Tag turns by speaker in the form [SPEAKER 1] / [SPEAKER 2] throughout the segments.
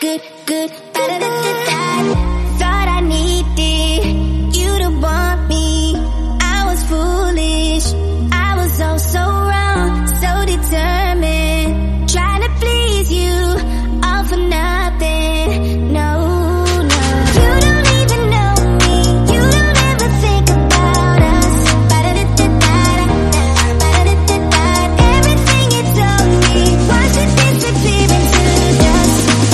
[SPEAKER 1] good, good. Thought I needed you to want me. I was foolish, I was oh so wrong, so determined, trying to please you, all for nothing. No, no. You don't even know me, you don't ever think about us. Everything you told me, watch it disappear into dust.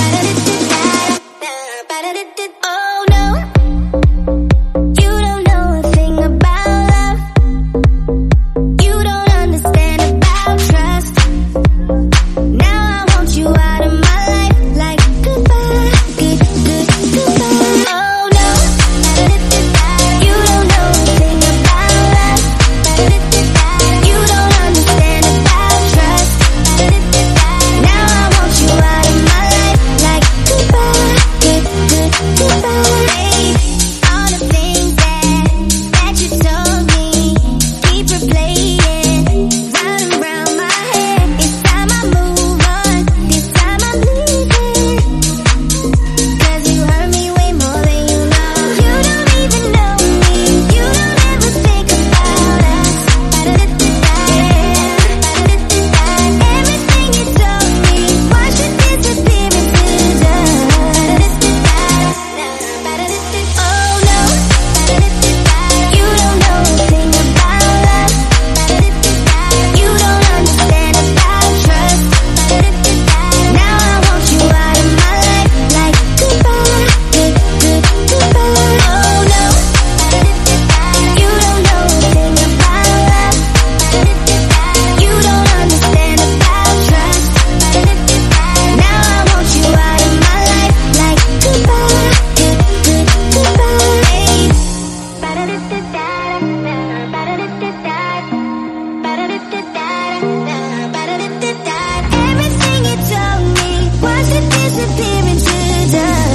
[SPEAKER 1] Oh no, you don't know a thing about love. You don't understand about trust. Now I want you out of my life like goodbye, good, good, goodbye. Oh no, you don't know a thing about love. You don't understand about trust. Now I want you out of my life like goodbye, good, good, goodbye. All the things that you told me keep replaying, round and round my head. It's time I move on, this time I'm leaving, 'cause you hurt me way more than you know. You don't even know me, you don't ever think about us. Everything you told me, watch it disappear into dust. Oh no, you don't know a thing about love. You don't understand about trust. Now I want you out of my life like goodbye, good, good, goodbye. Oh no, you don't know a thing about love. You don't understand about trust. Now I want you out of my life like goodbye, good, good, goodbye. Everything you told me, watch it disappear into dust.